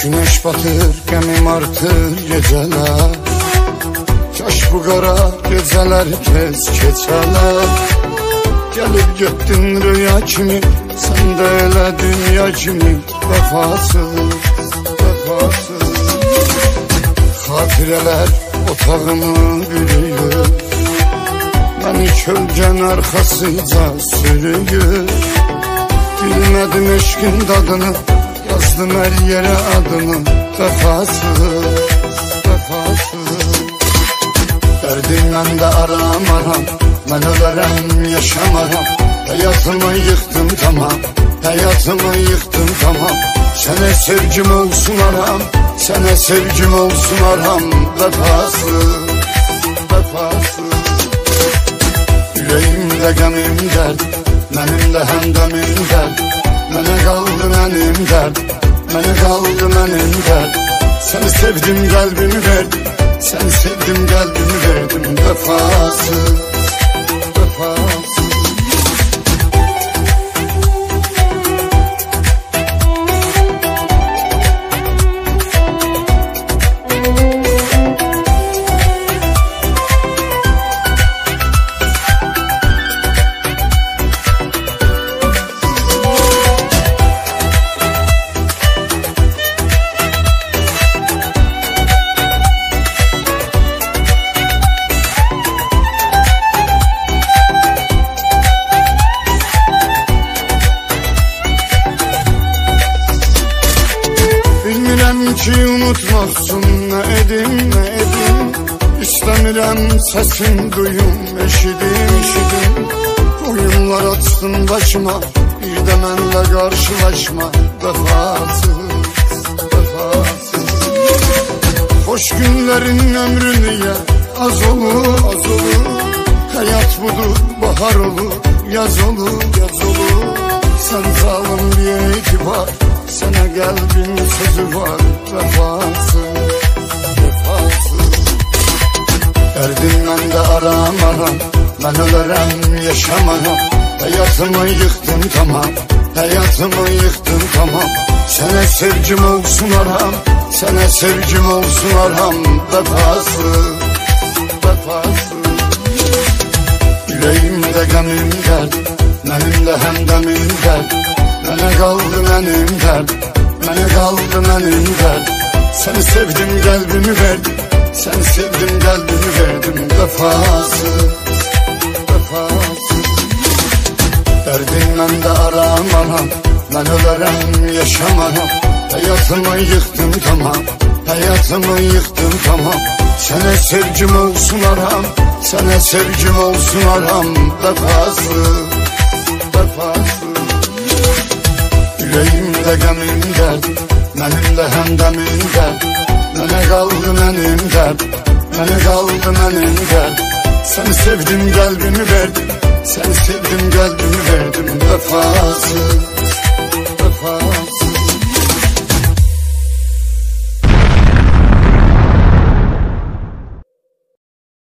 Güneş batır, gemim artır geceler. Kaş bu qara geceler tez keçələr. Gəlib getdin rüya kimi, sən də elə dünya kimi. Vəfasız, vəfasız. Xatirələr otağımı bürüyür, məni kölgən arxasıca sürüyür. Bilmədim eşqin dadını, yazdım hər yerə adını. Vəfasız, vəfasız. Dərdimdən də aramaram, mən ölərəm yaşamaram. Həyatımı yıxdım tamam, həyatımı yıxdım tamam. Sənə sevgim olsun aram, sənə sevgim olsun aram. Vəfasız, vəfasız. Ürəyimdə qəmim dərd, mənim də həmdəmim dərd. Mənə qaldı mənim dərd, mənə qaldı mənim dərd. Səni sevdim qəlbimi verdim, səni sevdim qəlbimi verdim. Vəfasız, vəfasız. Ki unutmazsın nə edim, nə edim. İstəmirəm səsin duyum, eşidim, eşidim. Oyunlar açsın başıma, bir də mənlə qarşılaşma. Vəfasız, vəfasız. Xoş günlərin ömrü niyə az olur, az olur. Həyat budur, bahar olur, yaz olur, yaz olur. Sən zalım bir etibar, sənə qəlbin sözü var. Vəfasız, vəfasız. Dərdimdən də aramaram, mən ölərəm yaşamaram. Həyatımı yıxdım tamam, həyatımı yıxdım tamam. Sənə sevgim olsun aram, sənə sevgim olsun aram. Vəfasız, vəfasız. Ürəyimdə qəmim dərd, mənim də həmdəmim dərd. Mənə qaldı mənim dərd, mənə qaldı mənim dərd. Səni sevdim qəlbimi verdim, səni sevdim qəlbimi verdim. Vəfasız, vəfasız. Dərdimdən də aramaram, mən ölərəm yaşamaram. Həyatımı yıxdım tamam, həyatımı yıxdım tamam. Sənə sevgim olsun aram, sənə sevgim olsun aram. Vəfasız, vəfasız. Ürəyimdə qəmim dərd, mənim də həmdəmim dərd. Mənə qaldı mənim dərd, mənə qaldı mənim dərd. Səni sevdim qəlbimi verdim, səni sevdim qəlbimi verdim. Vəfasız, vəfasız.